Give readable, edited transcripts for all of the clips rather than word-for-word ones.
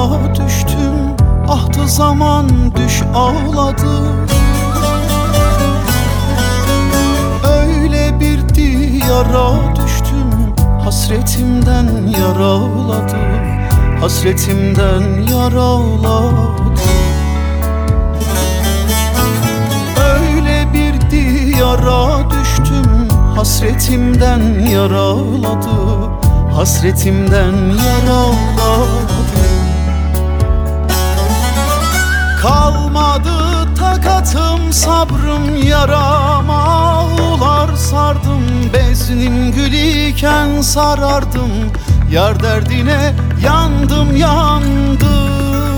yara düştüm, ahtı zaman düş ağladı. Öyle bir diyara düştüm, hasretimden yaraladı, hasretimden yaraladı. Öyle bir diyara düştüm, hasretimden yaraladı, hasretimden yaraladı. Kalmadı takatım sabrım yarama, ağlar sardım, beznim gül iken sarardım, yar derdine yandım yandım.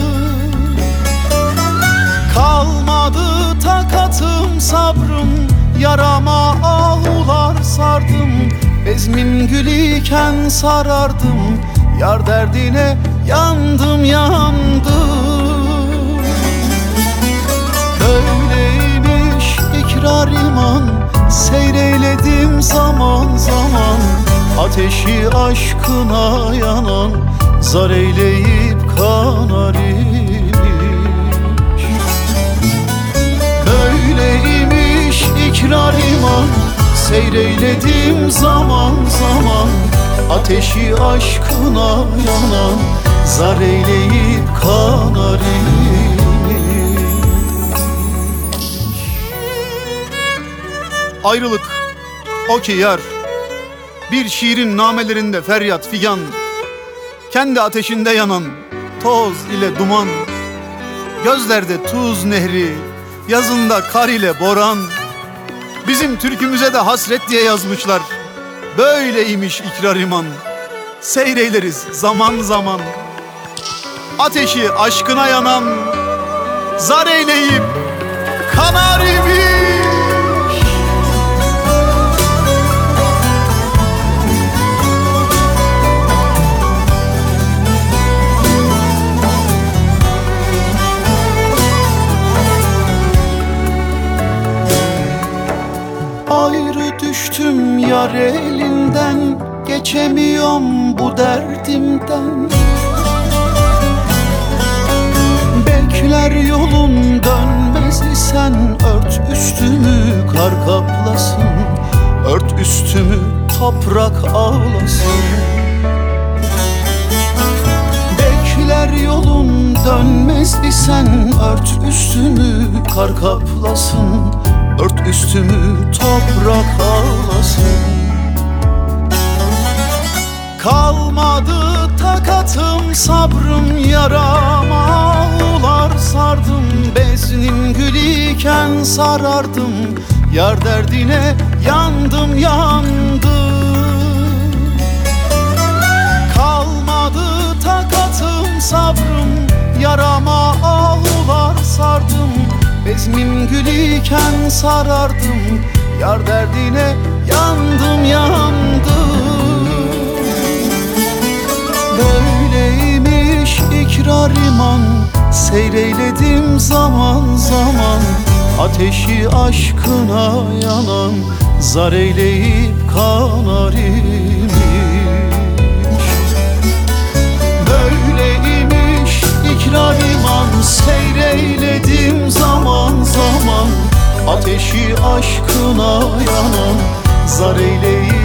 Kalmadı takatım sabrım yarama, ağlar sardım, bezmim gül iken sarardım, yar derdine yandım yandım. Böyleymiş ikrar iman, seyreyledim zaman zaman, ateşi aşkına yanan, zar eyleyip kanar imiş. Böyleymiş ikrar iman, seyreyledim zaman zaman, ateşi aşkına yanan, zar eyleyip kanar imiş. Ayrılık o ki yar, bir şiirin namelerinde feryat figan, kendi ateşinde yanan toz ile duman, gözlerde tuz nehri, yazında kar ile boran. Bizim türkümüze de hasret diye yazmışlar, böyleymiş ikrar iman, seyreyleriz zaman zaman, ateşi aşkına yanan, zar eyleyip kanar imiş. Ayrı düştüm yar elinden, geçemiyorum bu derdimden. Bekler yolun dönmez isen, ört üstümü kar kaplasın, ört üstümü toprak ağlasın. Bekler yolun dönmez isen, ört üstümü kar kaplasın, ört üstümü toprak ağlasın. Kalmadı takatım sabrım yarama, ağlar sardım, beznim gül iken sarardım, yar derdine yandım yandım. Kalmadı takatım sabrım yarama, ağlar sardım, bezmim gül iken sarardım, yar derdine yandım yandım. Böyleymiş ikrar iman, seyreyledim zaman zaman, ateşi aşkına yanan, zar eyleyip kanar imiş. Böyleymiş ikrar iman, seyreyledim zaman zaman, ateşi aşkına yanan, zar eyleyip